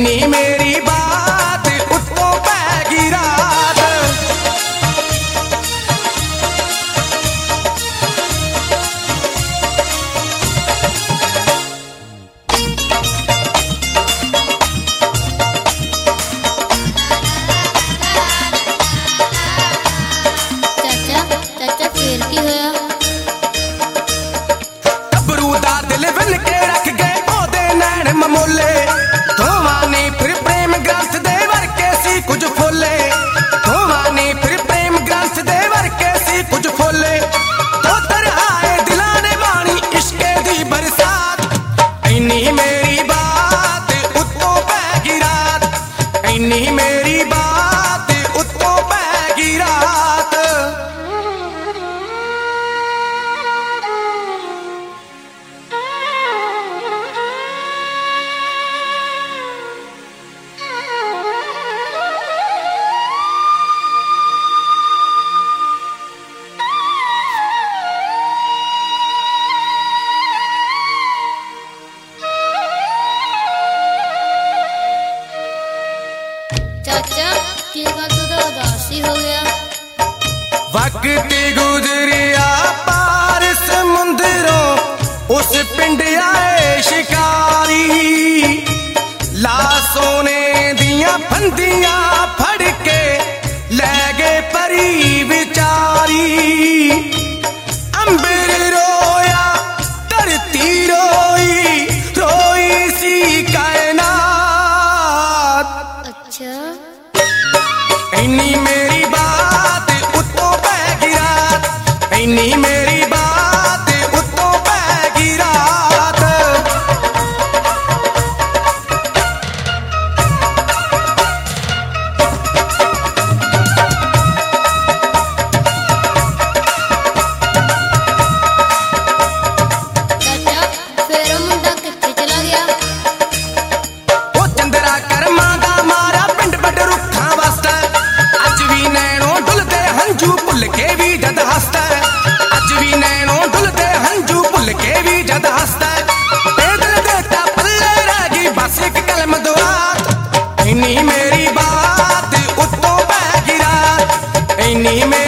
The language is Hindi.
इन्नी मेरी बात उत्तों पैगी रात। चाचा फिर की होया? गबरू दा दिल विल के रख गए ओदे नैन ममोले, धोवानी फिर प्रेम ग्रंथ दे वर्के सी कुछ फोले, धोवानी फिर प्रेम ग्रंथ दे वर्के सी कुछ फोले। तो तरहाए दिलां ने बाणी इश्के दी बरसात, इन्नी मेरी बात उत्तों पैगी रात, इन्नी मेरी बात उत्तों पैगी रात। चाचा की बात तो उदास ही हो गया। वक्त गुजरिया पार समुंदरों उस पिंड आए शिकारी, ला सोने दियां फंदियां फड़ के ले गए परी विचारी। अंबर रोया धरती रोई, रोई सी कायनात। अच्छा इन्नी मेरी बात उत्तों पैगी रात, इन्नी मेरी बात उत्तों पैगी रात। चाचा फिर मुंडा कित्थे चला गया? ओ चंदरा कर्मा दा मारा पिंड बड़ रुखां वास्ते, अज भी नैनों डुलदे हंझू भुल के भी जद हसदा, अज भी नैनों डुलदे हंझू भुल के भी जद हसदा। पैदल देता पल्ले रह गई बस एक कलम दुआत, इन्नी मेरी बात उत्तों पैगी रात, इन्नी मेरी